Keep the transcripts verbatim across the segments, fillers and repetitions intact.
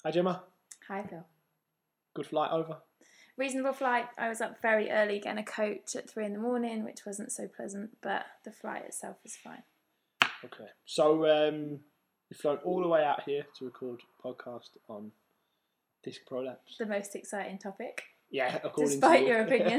Hi Gemma. Hi Phil. Good flight over? Reasonable flight. I was up very early getting a coach at three in the morning, which wasn't so pleasant, but the flight itself was fine. Okay. So um, you've flown all the way out here to record a podcast on disc prolapse. The most exciting topic. Yeah, according Despite to you. your opinion.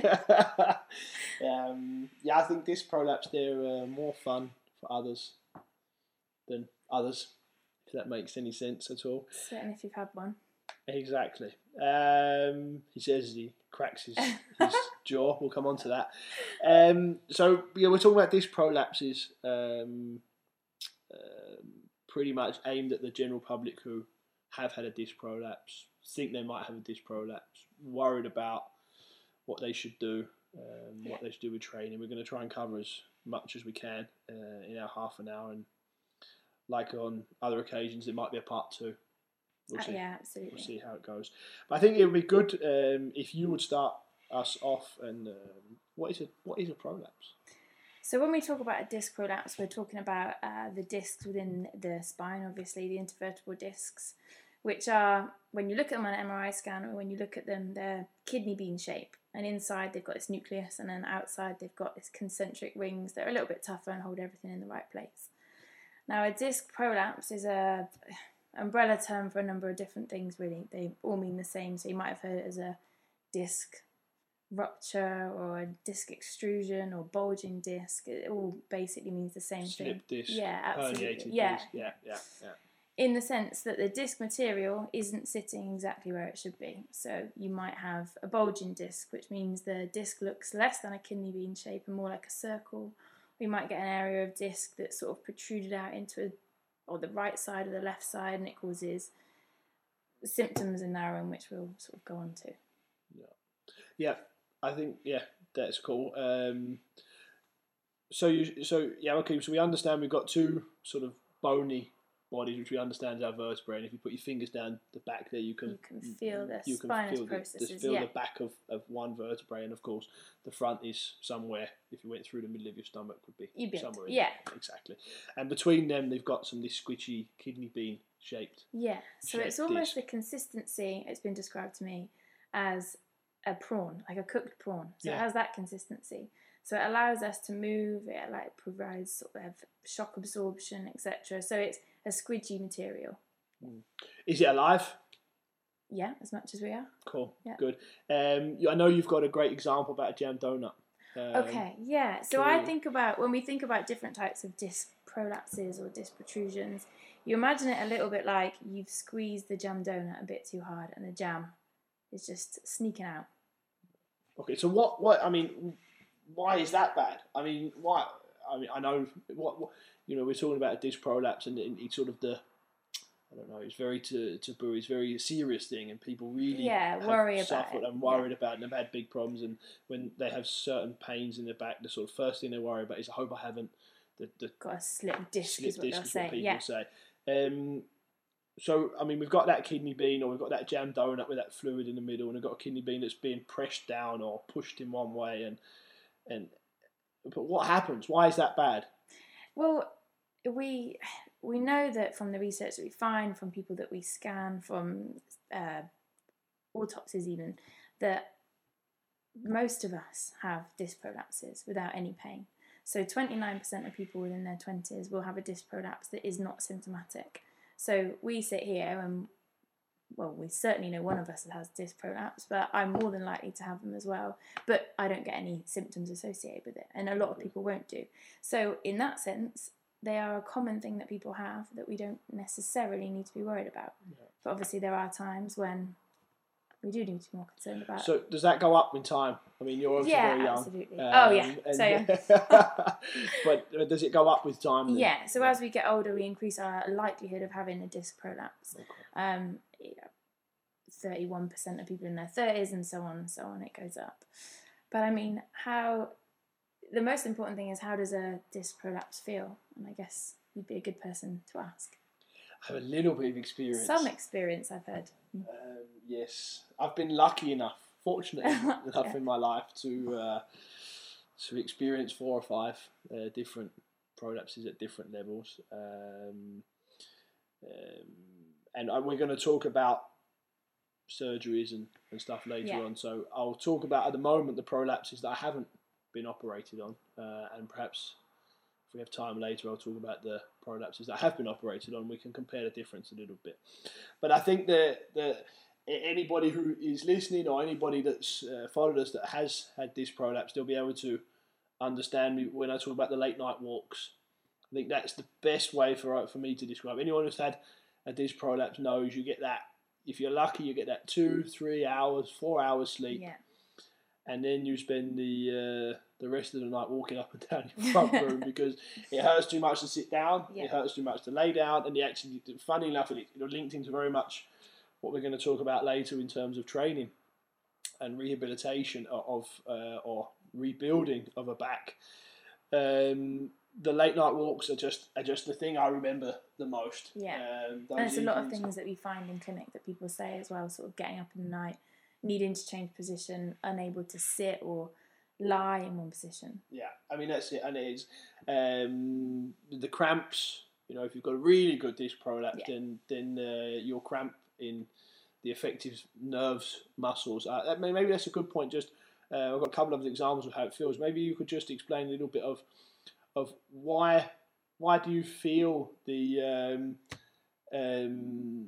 um, yeah, I think disc prolapse, they're uh, more fun for others than others, if that makes any sense at all. Certainly if you've had one. Exactly. Um, he says he cracks his, his jaw. We'll come on to that. Um, so, yeah, we're talking about disc prolapses, um, um, pretty much aimed at the general public who have had a disc prolapse, think they might have a disc prolapse, worried about what they should do, um, Yeah. what they should do with training. We're going to try and cover as much as we can uh, in our half an hour, and like on other occasions, it might be a part two. We'll Uh, see. yeah, absolutely. We'll see how it goes. But I think it would be good um, if you would start us off. And um, what is a what is a prolapse? So when we talk about a disc prolapse, we're talking about uh, the discs within the spine, obviously the intervertebral discs, which are, when you look at them on an M R I scan or when you look at them, they're kidney bean shape. And inside they've got this nucleus, and then outside they've got this concentric rings that are a little bit tougher and hold everything in the right place. Now, a disc prolapse is a umbrella term for a number of different things, really. They all mean the same. So you might have heard it as a disc rupture or a disc extrusion or bulging disc. It all basically means the same Slip thing. disc, Yeah, absolutely. herniated Yeah. disc. Yeah, yeah, yeah. In the sense that the disc material isn't sitting exactly where it should be. So you might have a bulging disc, which means the disc looks less than a kidney bean shape and more like a circle. We might get an area of disc that's sort of protruded out into a, or the right side or the left side, and it causes symptoms in narrowing, which we'll sort of go on to. Yeah, yeah. I think yeah, that's cool. Um, so you, so yeah, okay. So we understand we've got two sort of bony bodies, which we understand is our vertebrae. And if you put your fingers down the back there, you can You can feel the you can spinous feel the, processes. just feel yeah. the back of, of one vertebrae, and of course the front is somewhere. If you went through the middle of your stomach, would be You'd be somewhere. able to- yeah. In exactly. And between them, they've got some this squishy kidney bean shaped. Yeah. So shaped it's almost disc. the consistency. It's been described to me as a prawn, like a cooked prawn. So Yeah. it has that consistency. So it allows us to move. It like provides sort of shock absorption, et cetera. So it's a squidgy material. Mm. Is it alive? Yeah, as much as we are. Cool. Yeah. Good. Um, you- I know you've got a great example about a jam donut. Um, Okay, yeah. So can I we- think about, when we think about different types of disc prolapses or disc protrusions, you imagine it a little bit like you've squeezed the jam donut a bit too hard and the jam is just sneaking out. Okay. So what? What? I mean, why is that bad? I mean, why? I mean, I know what, what you know. We're talking about a disc prolapse, and, and it's sort of the. I don't know. It's very t- taboo. It's a very serious thing, and people really Yeah, have worry about suffered it, and worried about it and have had big problems. And when they have certain pains in their back, the sort of first thing they worry about is, I hope I haven't. The, the Got a slip disc slip is what disc they'll is say. what people Yeah. say. Um, so, I mean, we've got that kidney bean, or we've got that jam donut with that fluid in the middle, and we've got a kidney bean that's being pressed down or pushed in one way. And and but what happens? Why is that bad? Well, we we know that from the research that we find, from people that we scan, from uh, autopsies even, that most of us have disc prolapses without any pain. So twenty-nine percent of people within their twenties will have a disc prolapse that is not symptomatic. So we sit here and, well, we certainly know one of us has disc prolapse, but I'm more than likely to have them as well. But I don't get any symptoms associated with it, and a lot of people won't do. So in that sense, they are a common thing that people have that we don't necessarily need to be worried about. Yeah. But obviously there are times when we do need to be more concerned about. So does that go up in time? I mean, you're obviously Yeah, very young. absolutely. Um, Oh, yeah. and- So, yeah. but does it go up with time? then? Yeah, so as we get older, we increase our likelihood of having a disc prolapse. Okay. Um, yeah, thirty-one percent of people in their thirties, and so on and so on, it goes up. But I mean, how, the most important thing is, how does a disc prolapse feel? And I guess you'd be a good person to ask. I have a little bit of experience. Some experience, I've heard. Um, yes, I've been lucky enough, fortunate enough Yeah. in my life to uh, to experience four or five uh, different prolapses at different levels. Um, um, and we're going to talk about surgeries and, and stuff later Yeah. on. So I'll talk about at the moment the prolapses that I haven't been operated on, uh, and perhaps if we have time later, I'll talk about the prolapses that have been operated on. We can compare the difference a little bit. But I think that that anybody who is listening or anybody that's uh, followed us that has had this prolapse, they'll be able to understand me when I talk about the late night walks. I think that's the best way for for me to describe. Anyone who's had a disc prolapse knows you get that. If you're lucky, you get that two, three hours, four hours sleep, Yeah. and then you spend the uh, the rest of the night walking up and down your front room because it hurts too much to sit down, Yeah. it hurts too much to lay down, and the actually, funny enough, it, it linked into very much what we're going to talk about later in terms of training and rehabilitation of, of uh, or rebuilding of a back. Um, the late night walks are just are just the thing I remember the most. Yeah. Um, And there's a lot of evenings- things that we find in clinic that people say as well, sort of getting up in the night, needing to change position, unable to sit or lie in one position. Yeah, I mean that's it, and it is um, the cramps. You know, if you've got a really good disc prolapse, Yeah. then then uh, your cramp in the affective nerves, muscles. Uh, I mean, maybe that's a good point. Just uh, I've got a couple of examples of how it feels. Maybe you could just explain a little bit of of why why do you feel the um, um,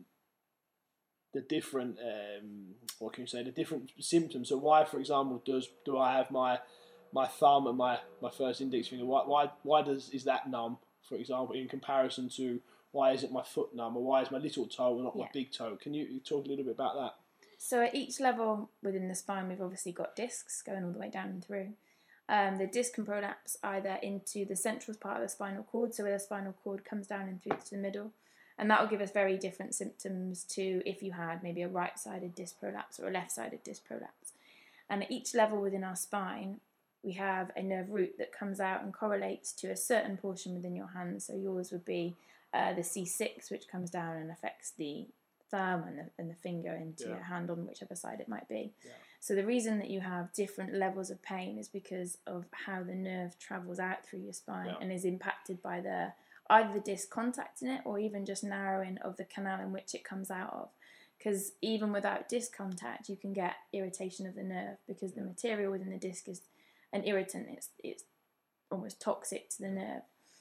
the different um, what can you say the different symptoms. So why, for example, does do I have my my thumb and my, my first index finger? Why why why does is that numb, for example, in comparison to why isn't my foot numb, or why is my little toe not Yeah. my big toe? Can you talk a little bit about that? So at each level within the spine, we've obviously got discs going all the way down and through. Um, the disc can prolapse either into the central part of the spinal cord, so where the spinal cord comes down and through to the middle, and that will give us very different symptoms to if you had maybe a right-sided disc prolapse or a left-sided disc prolapse. And at each level within our spine, we have a nerve root that comes out and correlates to a certain portion within your hand. So yours would be uh, the C six, which comes down and affects the thumb and the, and the finger into Yeah. your hand on whichever side it might be. Yeah. So the reason that you have different levels of pain is because of how the nerve travels out through your spine Yeah. and is impacted by the either the disc contacting it or even just narrowing of the canal in which it comes out of. Because even without disc contact, you can get irritation of the nerve because the material within the disc is an irritant. It's it's almost toxic to the nerve.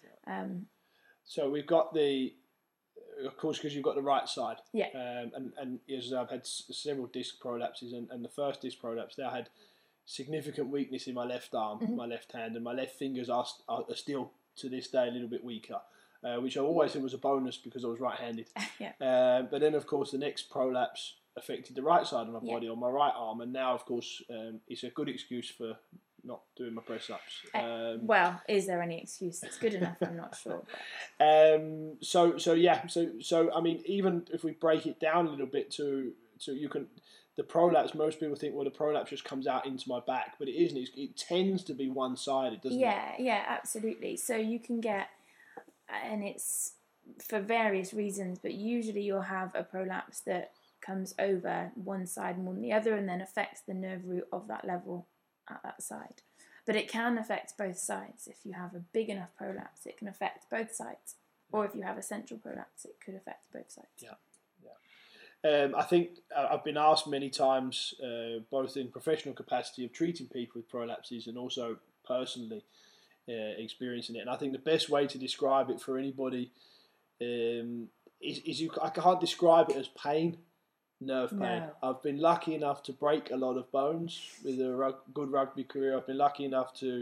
Um, So we've got the, of course, because you've got the right side. Yeah. Um, and, and as I've had s- several disc prolapses, and, and the first disc prolapse, there I had significant weakness in my left arm, Mhm. my left hand, and my left fingers are, st- are still, to this day, a little bit weaker, uh, which I always said was a bonus because I was right-handed. yeah. Uh, but then, of course, the next prolapse affected the right side of my Yeah. body, on my right arm, and now, of course, um, it's a good excuse for not doing my press-ups. Um, Well, is there any excuse that's good enough? I'm not sure. But Um, so so yeah, so so I mean, even if we break it down a little bit to to you can the prolapse. Most people think, well, the prolapse just comes out into my back, but it isn't. It's, it tends to be one sided, doesn't yeah, yeah, absolutely. So you can get, and it's for various reasons, but usually you'll have a prolapse that comes over one side more than the other and then affects the nerve root of that level at that side. But it can affect both sides. If you have a big enough prolapse, it can affect both sides. Or if you have a central prolapse, it could affect both sides. Yeah. Um, I think uh, I've been asked many times, uh, both in professional capacity of treating people with prolapses and also personally uh, experiencing it. And I think the best way to describe it for anybody um, is, is you. I can't describe it as pain, nerve pain. No. I've been lucky enough to break a lot of bones with a rug, good rugby career. I've been lucky enough to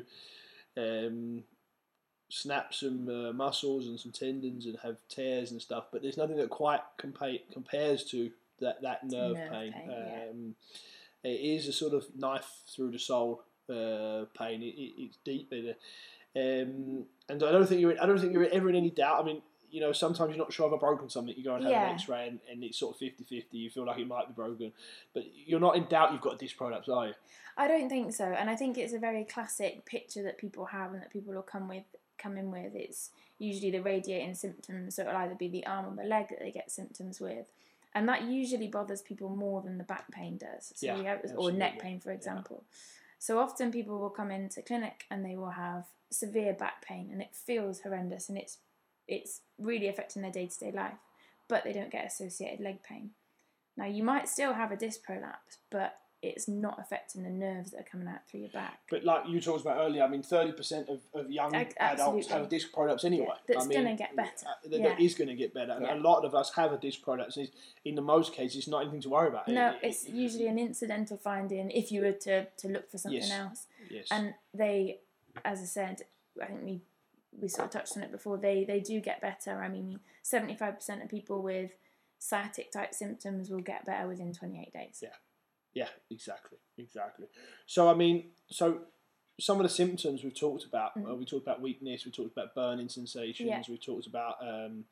um, snap some uh, muscles and some tendons and have tears and stuff, but there's nothing that quite compa- compares to that, that nerve, Nerve pain. pain, yeah. um, it is a sort of knife through the soul uh, pain. It, it, it's deep, in um, and I don't think you're. I don't think you're ever in any doubt. I mean, you know, sometimes you're not sure if I've broken something. You go and have Yeah. an X-ray, and, and it's sort of fifty-fifty. You feel like it might be broken, but you're not in doubt. You've got a disc prolapse, are you? I don't think so, and I think it's a very classic picture that people have and that people will come with come in with. It's usually the radiating symptoms, so it'll either be the arm or the leg that they get symptoms with, and that usually bothers people more than the back pain does. So Yeah, you have, or absolutely. neck pain, for example. So often people will come into clinic and they will have severe back pain, and it feels horrendous, and it's it's really affecting their day to day life, but they don't get associated leg pain. Now, you might still have a disc prolapse, but it's not affecting the nerves that are coming out through your back. But like you talked about earlier, I mean, thirty percent of, of young Ag- adults absolutely. have a disc prolapse anyway. Yeah, that's I mean, going to get better. uh, That Yeah. is going to get better. And Yeah. a lot of us have a disc prolapse. And in the most cases, it's not anything to worry about. No, It- it- it's it- usually an incidental finding if you were to, to look for something Yes. else. Yes. And they, as I said, I think we we sort of touched on it before, they, they do get better. I mean, seventy-five percent of people with sciatic type symptoms will get better within twenty-eight days. Yeah. Yeah, exactly, exactly. So I mean, so some of the symptoms we've talked about, Mm. uh, we talked about weakness, we talked about burning sensations, Yeah. we talked about um,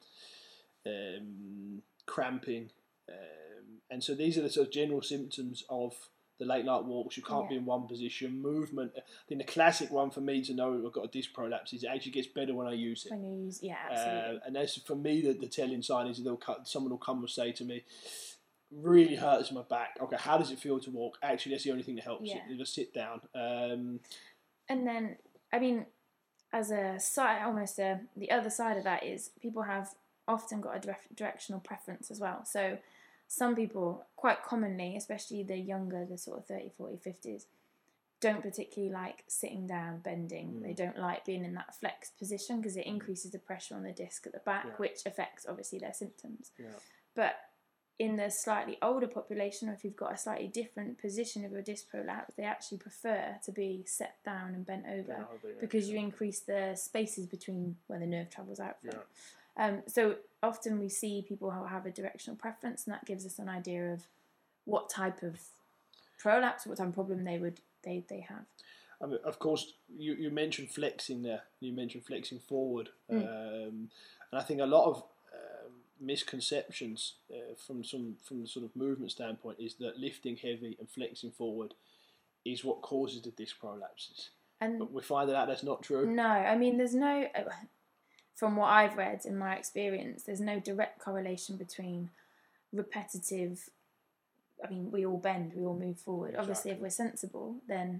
um, cramping, um, and so these are the sort of general symptoms of the late night walks. You can't Yeah. be in one position. Movement. I think the classic one for me to know I've got a disc prolapse is it actually gets better when I use it. When you use, yeah, absolutely. Uh, and that's for me the, the telling sign is that they'll cut, someone will come and say to me, really hurts my back. Okay, how does it feel to walk? Actually, that's the only thing that helps. Yeah. You just sit down. Um, And then, I mean, as a side, almost a, the other side of that is people have often got a direct, directional preference as well. So some people, quite commonly, especially the younger, the sort of thirty, forty, fifties, don't particularly like sitting down, bending. Mm. They don't like being in that flexed position because it increases the pressure on the disc at the back, Yeah. which affects, obviously, their symptoms. yeah. But in the slightly older population, or if you've got a slightly different position of a disc prolapse, they actually prefer to be set down and bent over Yeah, I'll do that, because you yeah. increase the spaces between where the nerve travels out from. Yeah. Um, so often we see people who have a directional preference, and that gives us an idea of what type of prolapse, what type of problem they would they, they have. I mean, of course, you, you mentioned flexing there. You mentioned flexing forward. Mm. Um, and I think a lot of um, misconceptions uh, from some from the sort of movement standpoint is that lifting heavy and flexing forward is what causes the disc prolapses. And But we're finding out that's not true. no, I mean, there's no, from what I've read in my experience, there's no direct correlation between repetitive, I mean, we all bend, we all move forward. Obviously, if Exactly. we're sensible, then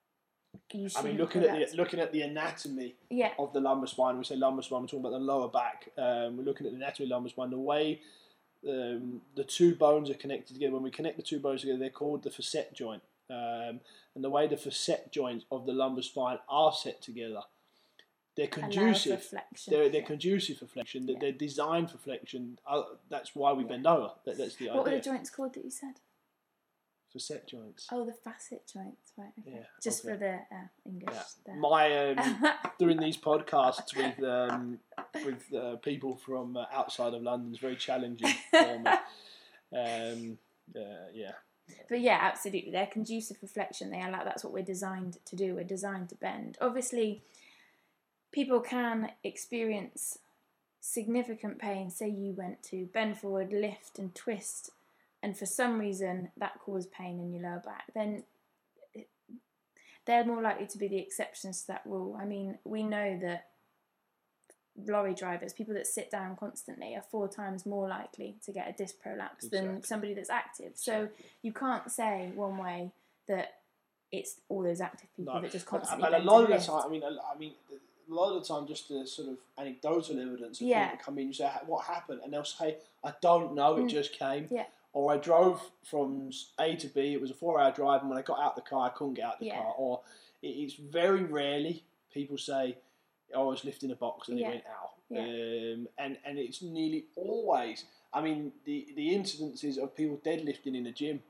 you should. I mean, looking at the looking at the anatomy yeah, of the lumbar spine, we say lumbar spine, we're talking about the lower back. Um, we're looking at the anatomy of the lumbar spine, the way um, the two bones are connected together. When we connect the two bones together, they're called the facet joint. Um, and the way the facet joints of the lumbar spine are set together, they're allows for conducive. flexion. They're, they're Yeah. conducive for flexion. They're, Yeah. they're designed for flexion. Uh, that's why we Yeah. bend over. That, that's the What were idea. the joints called that you said? Facet joints. Oh, the facet joints, right? Okay. Yeah, Just okay. for the uh, English. Yeah. there. My um, doing these podcasts with um, with uh, people from uh, outside of London is very challenging for me. Um, uh, yeah, But yeah, absolutely. They're conducive for flexion. They allow, that's what we're designed to do. We're designed to bend. Obviously, people can experience significant pain. Say you went to bend forward, lift and twist, and for some reason that caused pain in your lower back, then they're more likely to be the exceptions to that rule. I mean, we know that lorry drivers, people that sit down constantly, are four times more likely to get a disc prolapse than Exactly. somebody that's active. So Exactly. you can't say one way that it's all those active people no. that just But, constantly but a bend lot and of the lift. time, I mean, a- I mean, a lot of the time, just the sort of anecdotal evidence of Yeah. people come in, you say, what happened, and they'll say, I don't know, it Mm. just came. Yeah. Or I drove from A to B. It was a four-hour drive, and when I got out the car, I couldn't get out the Yeah. car. Or it- it's very rarely people say, "Oh, I was lifting a box and Yeah. it went out." Yeah. Um, and and it's nearly always. I mean, the the incidences of people deadlifting in the gym.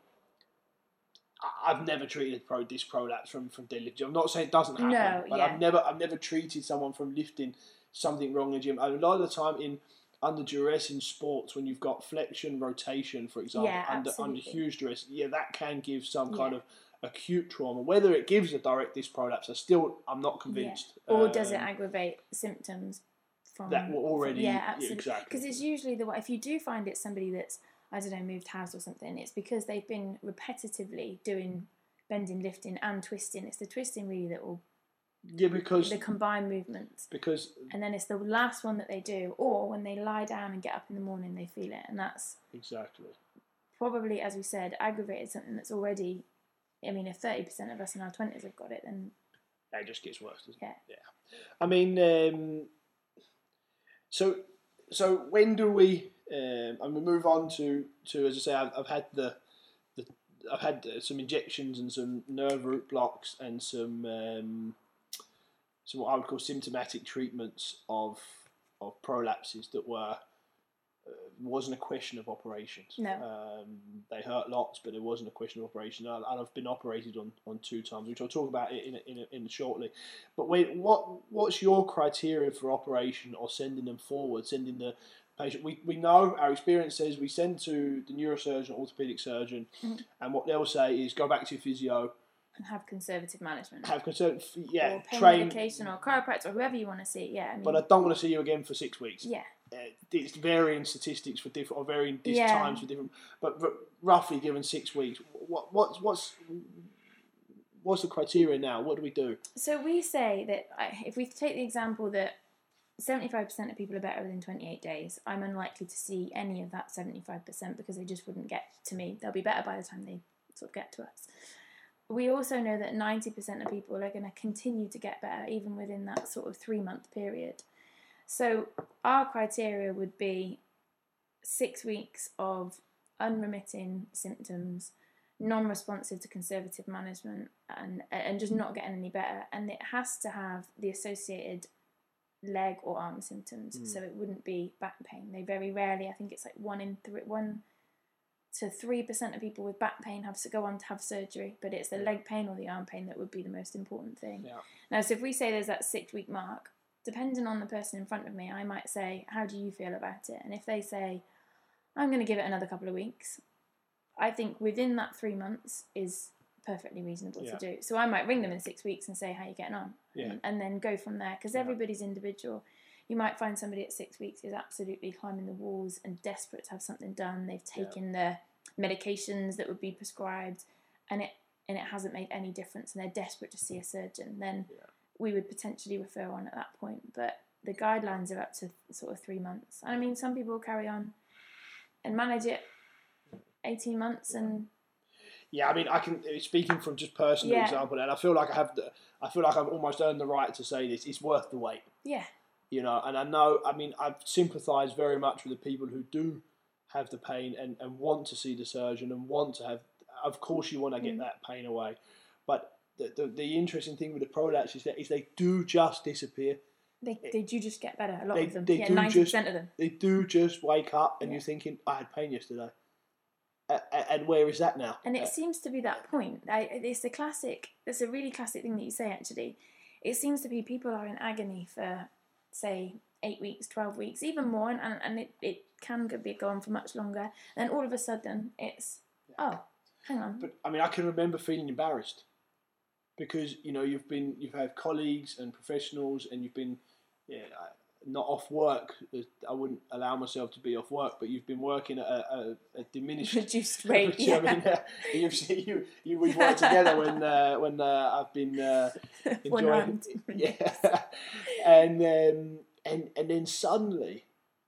I- I've never treated pro disc prolapse from from deadlifting. I'm not saying it doesn't happen, No, but yeah. I've never I've never treated someone from lifting something wrong in the gym. A lot of the time in under duress in sports, when you've got flexion, rotation, for example, Yeah, under under absolutely. huge duress, yeah, that can give some Yeah. kind of acute trauma. Whether it gives a direct disc prolapse, I still I'm not convinced. Yeah. Or does it Um, aggravate symptoms from that were already From, yeah, yeah, absolutely. exactly. Because it's usually the way. If you do find it's somebody that's, I don't know, moved house or something, it's because they've been repetitively doing bending, lifting, and twisting. It's the twisting really that will yeah, because the combined movements, because and then it's the last one that they do, or when they lie down and get up in the morning, they feel it, and that's exactly. probably, as we said, aggravated something that's already. I mean, if thirty percent of us in our twenties have got it, then It just gets worse, doesn't it? yeah. Yeah. I mean, um, so so when do we Um, and we move on to, to as I say, I've, I've had the, the I've had some injections and some nerve root blocks and some um, some what I would call symptomatic treatments of of prolapses that were uh, wasn't a question of operations. No. Um, they hurt lots, but it wasn't a question of operation. And I've been operated on, on two times, which I'll talk about in in, in shortly. But wait, what what's your criteria for operation or sending them forward, sending the patient? We, we know, our experience says we send to the neurosurgeon, orthopaedic surgeon, mm-hmm. and what they'll say is go back to your physio. And have conservative management. Have conservative, yeah. Or pain train, medication or chiropractor or whoever you want to see, yeah. I mean, but I don't want to see you again for six weeks. Yeah. Uh, it's varying statistics for different, or varying dis- yeah. times for different, but r- roughly given six weeks, what what's what's what's the criteria now? What do we do? So we say that if we take the example that seventy-five percent of people are better within twenty-eight days, I'm unlikely to see any of that seventy-five percent because they just wouldn't get to me. They'll be better by the time they sort of get to us. We also know that ninety percent of people are going to continue to get better even within that sort of three-month period. So our criteria would be six weeks of unremitting symptoms, non-responsive to conservative management, and and just not getting any better. And it has to have the associated leg or arm symptoms, mm. so it wouldn't be back pain. They very rarely, I think it's like one in three, one to three percent of people with back pain have to go on to have surgery, but it's the leg pain or the arm pain that would be the most important thing. Yeah. Now, so if we say there's that six-week mark, depending on the person in front of me, I might say, how do you feel about it? And if they say, I'm going to give it another couple of weeks, I think within that three months is perfectly reasonable yeah. to do. So I might ring them in six weeks and say, how are you getting on? Yeah. And, and then go from there, because yeah. everybody's individual. You might find somebody at six weeks is absolutely climbing the walls and desperate to have something done. They've taken yeah. the medications that would be prescribed, and it and it hasn't made any difference, and they're desperate to see a surgeon. Then yeah. we would potentially refer on at that point. But the guidelines are up to sort of three months. And I mean, some people carry on and manage it eighteen months, and yeah, I mean, I can speaking from just personal yeah. example, and I feel like I have the, I feel like I've almost earned the right to say this. It's worth the wait. Yeah. You know, and I know. I mean, I've sympathised very much with the people who do have the pain and, and want to see the surgeon and want to have. Of course, you want to get mm. that pain away, but the, the the interesting thing with the prolapse is that is they do just disappear. They they do just get better. A lot they, of them. They yeah, do ninety just, percent of them. They do just wake up and yeah. you're thinking, I had pain yesterday. Uh, and where is that now? And it uh, seems to be that point. I, it's the classic. It's a really classic thing that you say. Actually, it seems to be people are in agony for, say, eight weeks, twelve weeks, even more, and and it, it can be go on for much longer. And all of a sudden, it's oh, hang on. But I mean, I can remember feeling embarrassed because you know you've been you've had colleagues and professionals, and you've been yeah, not off work. I wouldn't allow myself to be off work, but you've been working at a, a, a diminished reduced rate. Yeah. I mean, uh, you've seen, you, you we've worked together when uh, when uh, I've been uh, enjoying yeah, and um, and and then suddenly,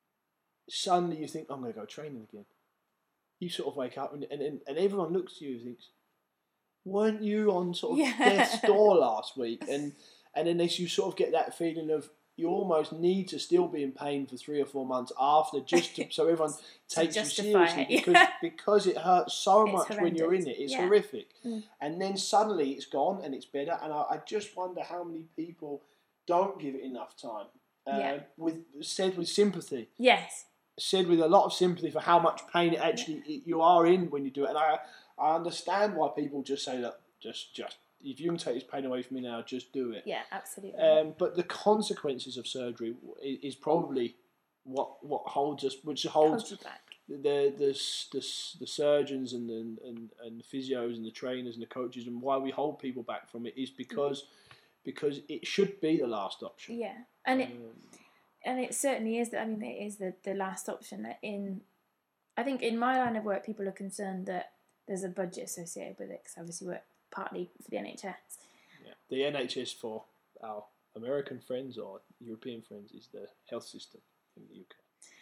suddenly you think I'm going to go training again. You sort of wake up and and, and everyone looks at you and thinks, weren't you on sort of yeah. death's door last week? And and then you sort of get that feeling of you almost need to still be in pain for three or four months after, just to, so everyone takes you seriously it, because yeah. because it hurts so it's much horrendous. when you're in it. It's yeah. horrific, mm. and then suddenly it's gone and it's better. And I, I just wonder how many people don't give it enough time. Uh, yeah. With said with sympathy. Yes. Said with a lot of sympathy for how much pain it actually yeah. you are in when you do it, and I I understand why people just say that just just. If you can take this pain away from me now, just do it. Yeah, absolutely. Um, but the consequences of surgery is, is probably what what holds us, which holds, holds you back. The, the the the surgeons and the and, and the physios and the trainers and the coaches, and why we hold people back from it is because mm. because it should be the last option. Yeah, and um, it and it certainly is. I mean, it is the, the last option. In I think in my line of work, people are concerned that there's a budget associated with it because obviously work partly for the N H S. Yeah, the N H S for our American friends or European friends is the health system in the U K.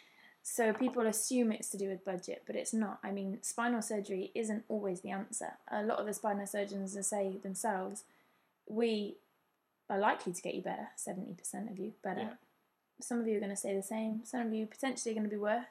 So people assume it's to do with budget, but it's not. I mean, spinal surgery isn't always the answer. A lot of the spinal surgeons say themselves, we are likely to get you better, seventy percent of you better. Yeah. Some of you are going to stay the same. Some of you potentially are going to be worse.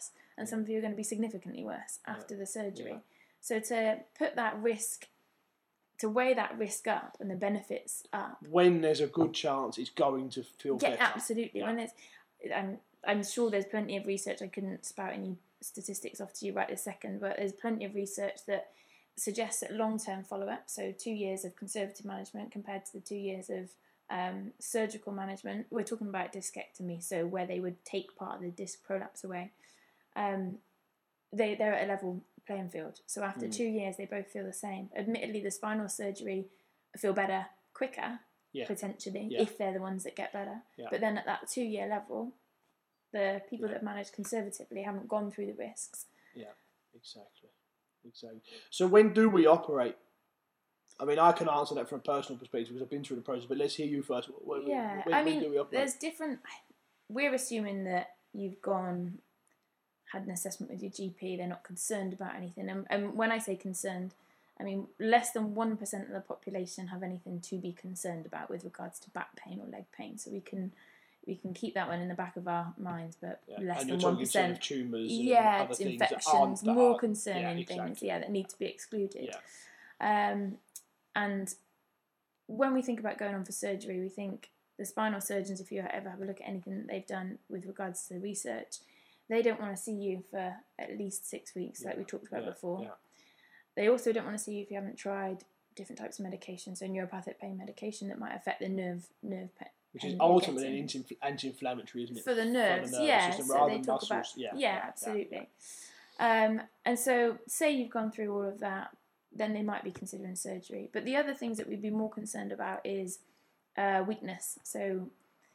and some of you are going to be significantly worse after yeah. the surgery. Yeah. So to put that risk, to weigh that risk up and the benefits up, when there's a good chance it's going to feel yeah, better. absolutely. Yeah. When there's, I'm I'm sure there's plenty of research. I couldn't spout any statistics off to you right this second, but there's plenty of research that suggests that long-term follow-up, so two years of conservative management compared to the two years of um, surgical management, we're talking about discectomy, so where they would take part of the disc prolapse away, um, they, they're at a level playing field. So after mm. two years, they both feel the same. Admittedly, the spinal surgery feel better quicker, yeah. potentially, yeah. if they're the ones that get better. Yeah. But then at that two-year level, the people yeah. that have managed conservatively haven't gone through the risks. Yeah, exactly. Exactly. So when do we operate? I mean, I can answer that from a personal perspective because I've been through the process, but let's hear you first. When, yeah, when, I mean, when do we operate? There's different... We're assuming that you've gone, had an assessment with your G P, they're not concerned about anything. And, and when I say concerned, I mean, less than one percent of the population have anything to be concerned about with regards to back pain or leg pain. So we can... We can keep that one in the back of our minds, but yeah. less and than one percent. Tumours, yeah, and other things infections, that aren't, more that concerning yeah, exactly. things, yeah, that need to be excluded. Yeah. Um, and when we think about going on for surgery, we think the spinal surgeons, if you ever have a look at anything that they've done with regards to the research, they don't want to see you for at least six weeks, yeah. like we talked about yeah. before. Yeah. They also don't want to see you if you haven't tried different types of medication, so neuropathic pain medication that might affect the nerve nerve pain. Which is ultimately an anti-inflammatory, isn't it? For the nerves, For the nerves yeah. System, so they talk muscles. about, yeah, yeah, yeah absolutely. Yeah. Um, and so, say you've gone through all of that, then they might be considering surgery. But the other things that we'd be more concerned about is uh, weakness. So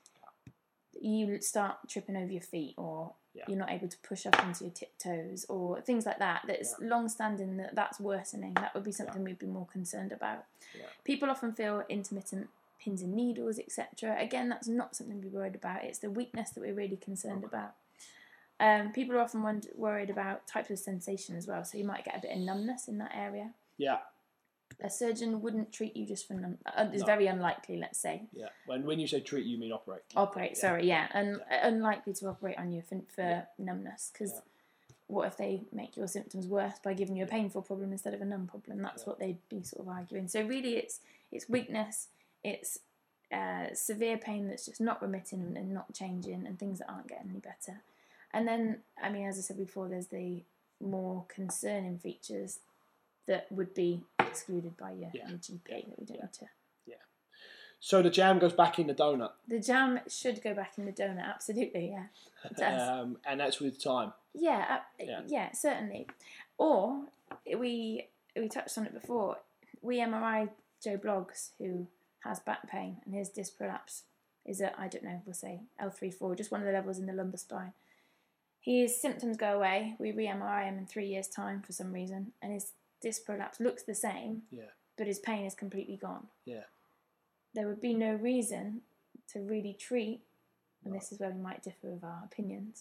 you start tripping over your feet, or yeah. you're not able to push up onto your tiptoes, or things like that. That's yeah. long-standing. That that's worsening. That would be something yeah. we'd be more concerned about. Yeah. People often feel intermittent pins and needles, et cetera. Again, that's not something to be worried about. It's the weakness that we're really concerned okay. about. Um, people are often wonder, worried about types of sensation as well. So you might get a bit of numbness in that area. Yeah. A surgeon wouldn't treat you just for numbness. Uh, it's no. very unlikely, let's say. Yeah. When when you say treat, you mean operate. Operate. Yeah. Sorry. Yeah. And yeah. unlikely to operate on you for, for yeah. numbness, because. Yeah. What if they make your symptoms worse by giving you a painful problem instead of a numb problem? That's yeah. what they'd be sort of arguing. So really, it's it's weakness. It's uh, severe pain that's just not remitting and, and not changing, and things that aren't getting any better. And then, I mean, as I said before, there's the more concerning features that would be excluded by your, yeah. your G P yeah. that we don't yeah. need to. Yeah. So the jam goes back in the donut. The jam should go back in the donut, absolutely, yeah. It does. um, and that's with time. Yeah, uh, yeah, yeah, certainly. Or we we touched on it before. We M R I Joe Bloggs, who has back pain, and his disc prolapse is at, I don't know, we'll say L three four, just one of the levels in the lumbar spine. His symptoms go away. We re-M R I him in three years' time for some reason, and his disc prolapse looks the same, yeah. but his pain is completely gone. Yeah. There would be no reason to really treat, and no. this is where we might differ with our opinions,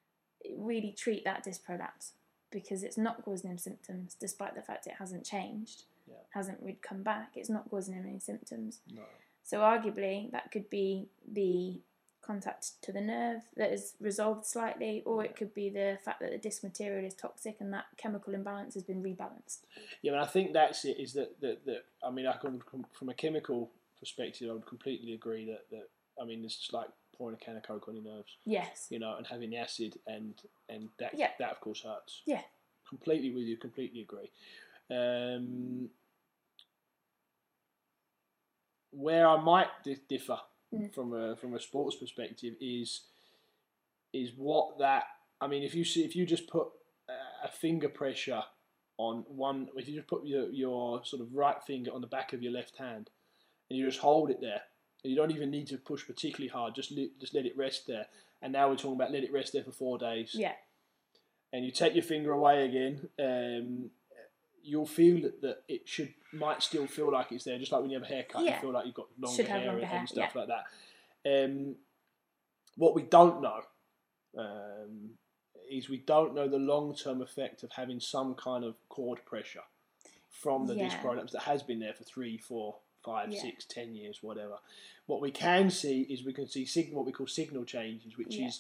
really treat that disc prolapse, because it's not causing him symptoms, despite the fact it hasn't changed, yeah. hasn't really come back. It's not causing him any symptoms. No. So arguably, that could be the contact to the nerve that is resolved slightly, or it could be the fact that the disc material is toxic and that chemical imbalance has been rebalanced. Yeah, and I think that's it. Is that that, that I mean, I can, from a chemical perspective, I would completely agree that that I mean, it's just like pouring a can of Coke on your nerves. Yes. You know, and having the acid and and that yeah. that of course hurts. Yeah. Completely with you. Completely agree. Um, where I might differ mm. from a from a sports perspective is is what that I mean. If you see, if you just put a finger pressure on one, if you just put your your sort of right finger on the back of your left hand, and you just hold it there. You don't even need to push particularly hard. Just let, just let it rest there. And now we're talking about let it rest there for four days. Yeah. And you take your finger away again. Um, you'll feel that, that it should might still feel like it's there. Just like when you have a haircut, yeah. you feel like you've got longer should hair, longer and, hair and stuff yeah. like that. Um, what we don't know um, is we don't know the long-term effect of having some kind of cord pressure from the yeah. disc prolapse that has been there for three, four. Five, yeah. six, ten years, whatever. What we can see is we can see signal, what we call signal changes, which yeah. is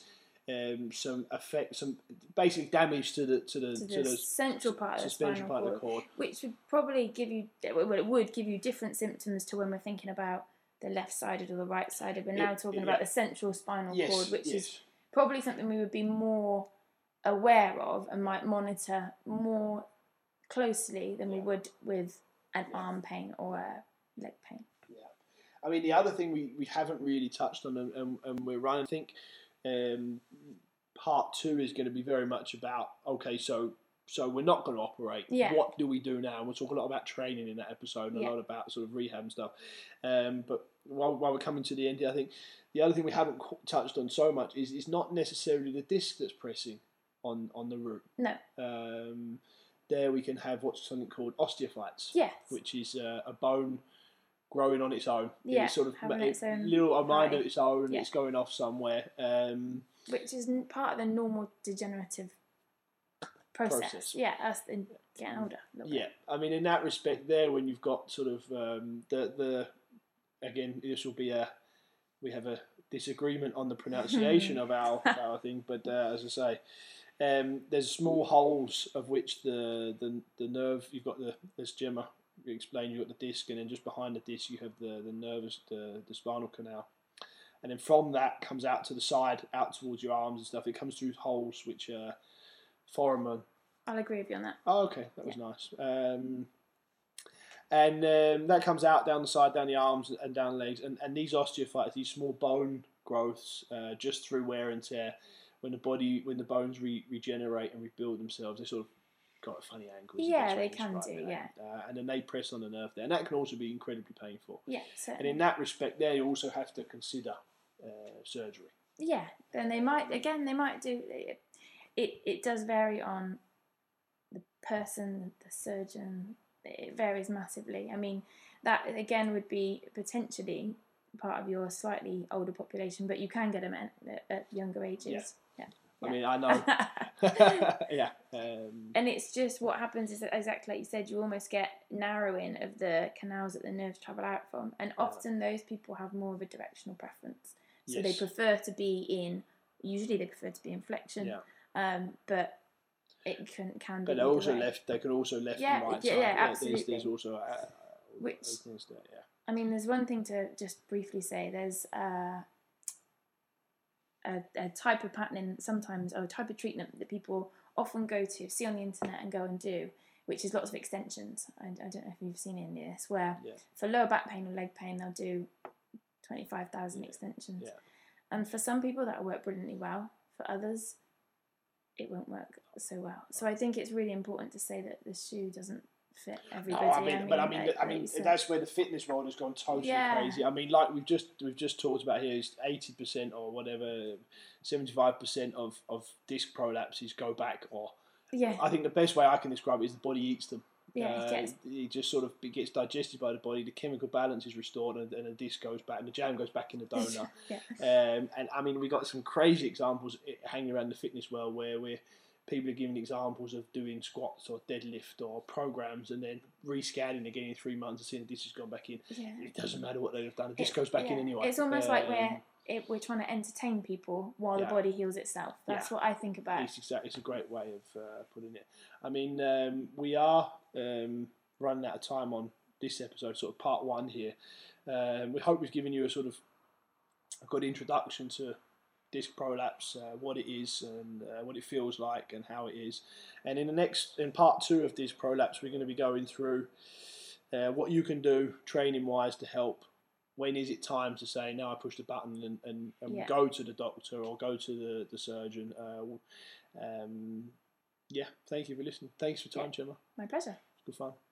um, some effect, some basic damage to the to the, to the, to the central part of the suspension spinal part cord, of the cord, which would probably give you, well, it would give you different symptoms to when we're thinking about the left-sided or the right-sided. We're now It- talking yeah. about the central spinal yes, cord, which yes. is probably something we would be more aware of and might monitor more closely than we would with an Yeah. arm pain or a leg pain. Yeah, I mean the other thing we, we haven't really touched on, and, and, and we're running. I think um, part two is going to be very much about okay, so so we're not going to operate. Yeah. What do we do now? And we'll talk a lot about training in that episode, and Yeah. a lot about sort of rehab and stuff. Um, but while, while we're coming to the end here, I think the other thing we haven't touched on so much is is not necessarily the disc that's pressing on on the root. No. Um, there we can have what's something called osteophytes, Yes. which is uh, a bone growing on its own. Yeah, It's sort of having it, its own little a mind body. of its own. Yeah. It's going off somewhere. Um, Which is n- part of the normal degenerative process. Process. Yeah, us in getting older. A little yeah, I mean in that respect, there when you've got sort of um, the the again this will be a we have a disagreement on the pronunciation of our our thing, but uh, as I say. Um, there's small holes of which the, the the nerve you've got the as Gemma explained you've got the disc, and then just behind the disc you have the the nervous the, the spinal canal, and then from that comes out to the side out towards your arms and stuff. It comes through holes which are foramen. I'll agree with you on that. Oh, okay, that was nice. Um, and um, that comes out down the side, down the arms and down the legs, and and these osteophytes, these small bone growths, uh, just through wear and tear. When the body, when the bones re- regenerate and rebuild themselves, they sort of got a funny angle. is the Yeah, best way they to can describe do, it. yeah. Uh, and then they press on the nerve there, and that can also be incredibly painful. Yeah, And certainly. in that respect, there you also have to consider uh, surgery. Yeah, then they might, again, they might do, it, it, it does vary on the person, the surgeon, it varies massively. I mean, that again would be potentially part of your slightly older population, but you can get them at, at younger ages. Yeah. Yeah. I mean, I know. yeah. Um, and it's just what happens is that exactly like you said, you almost get narrowing of the canals that the nerves travel out from. And often those people have more of a directional preference. So yes. they prefer to be in, usually they prefer to be in flexion. Yeah. Um, but it can, can be. But they're also way. left, they can also left Yeah, and right yeah, side. yeah, There's, absolutely. there's also uh, Which, things there, yeah. I mean, there's one thing to just briefly say. There's uh, a, a type of patterning sometimes, or a type of treatment that people often go to, see on the internet and go and do, which is lots of extensions. I, I don't know if you've seen any of this, where Yeah. for lower back pain or leg pain, they'll do twenty-five thousand Yeah. extensions. Yeah. And for some people, that'll work brilliantly well. For others, it won't work so well. So I think it's really important to say that the shoe doesn't fit everybody. No, I mean, but I mean, like- I mean, like you said. that's where the fitness world has gone totally Yeah. crazy. I mean, like we've just we've just talked about here, is eighty percent or whatever, seventy five percent of of disc prolapses go back. Or yeah, I think the best way I can describe it is the body eats them. yeah, Uh, it gets, it just sort of it gets digested by the body. The chemical balance is restored, and, and the disc goes back, and the jam goes back in the donor. yeah. Um, and I mean, we got some crazy examples hanging around the fitness world where we're people are giving examples of doing squats or deadlift or programs, and then rescanning again in three months and seeing the disc has gone back in. Yeah. It doesn't matter what they've done; the disc It- goes back yeah. in anyway. It's almost like Um, we're it, we're trying to entertain people while Yeah. the body heals itself. That's Yeah. what I think about. It's exactly. It's a great way of uh, putting it. I mean, um, we are um, running out of time on this episode, sort of part one here. Um, we hope we've given you a sort of a good introduction to disc prolapse, uh, what it is, and uh, what it feels like, and how it is. And in the next, in part two of disc prolapse, we're going to be going through uh, what you can do training wise to help. When is it time to say, no, I pushed the button and, and, and Yeah. go to the doctor or go to the, the surgeon? Uh, um, yeah, thank you for listening. Thanks for your time, Yeah. Gemma. My pleasure. It's good fun.